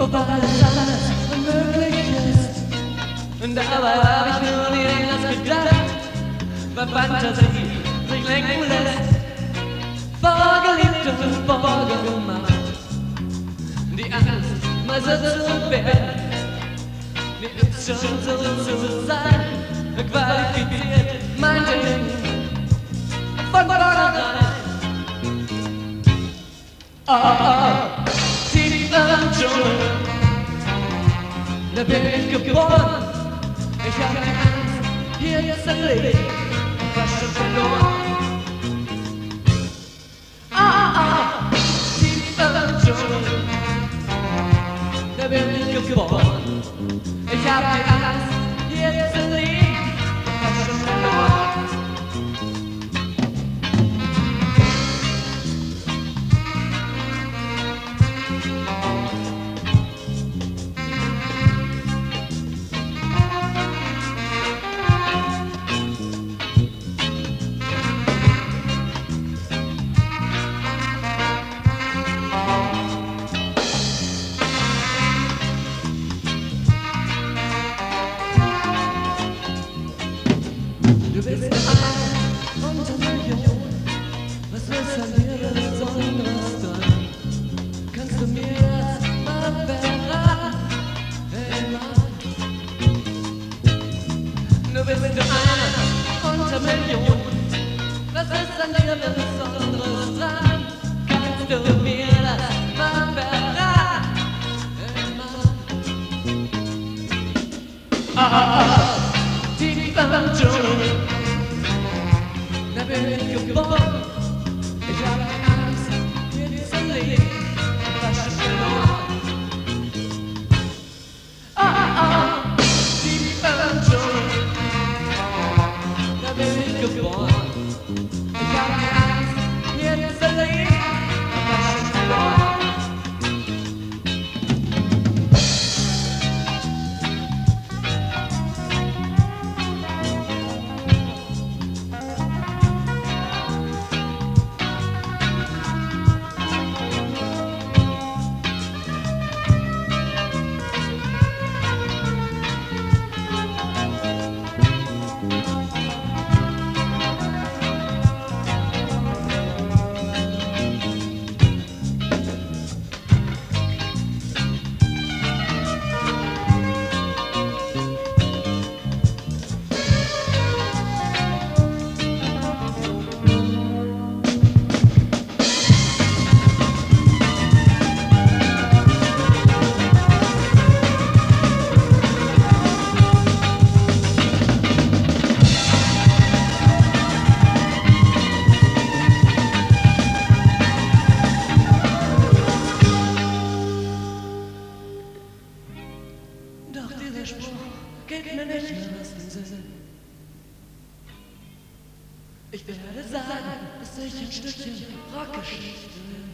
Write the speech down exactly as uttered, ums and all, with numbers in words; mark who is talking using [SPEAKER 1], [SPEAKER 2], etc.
[SPEAKER 1] wobei alles, alles unmöglich ist. Und dabei hab ich nur nie das gedacht, weil Fantasie sich lenken lässt. Vorgelebt und vorgemacht, die Angst, mal so zu werden, die ist schon so zu sein, qualifiziert mein Ding von vornherein. Oh, oh, tief im Dschungel, da bin ich geboren. Ich hab die Angst, hier jetzt ein Leben, fast schon verloren. Oh, oh, tief im Dschungel, da bin ich geboren. Ich hab die Angst, hier jetzt ein Leben, fast schon verloren. Du bist einer unter Millionen, was ist an dir Besonderes dran? Kannst du mir das mal verraten? Hey Mann, du bist einer unter Millionen, was ist an dir Besonderes dran? Kannst du mir das mal verraten? Hey Mann, ah, tief im Dschungel, da bin ich geboren. Ich hab Angst, hier zu leben, fast schon verloren. Oh, oh, tief im Dschungel, da bin ich geboren. Ich hab Angst, hier zu leben, fast schon verloren. Doch dieser Spruch geht mir nicht mehr aus dem Sinn. Ich werde sagen, dass ich ein Stückchen Rockgeschichte bin.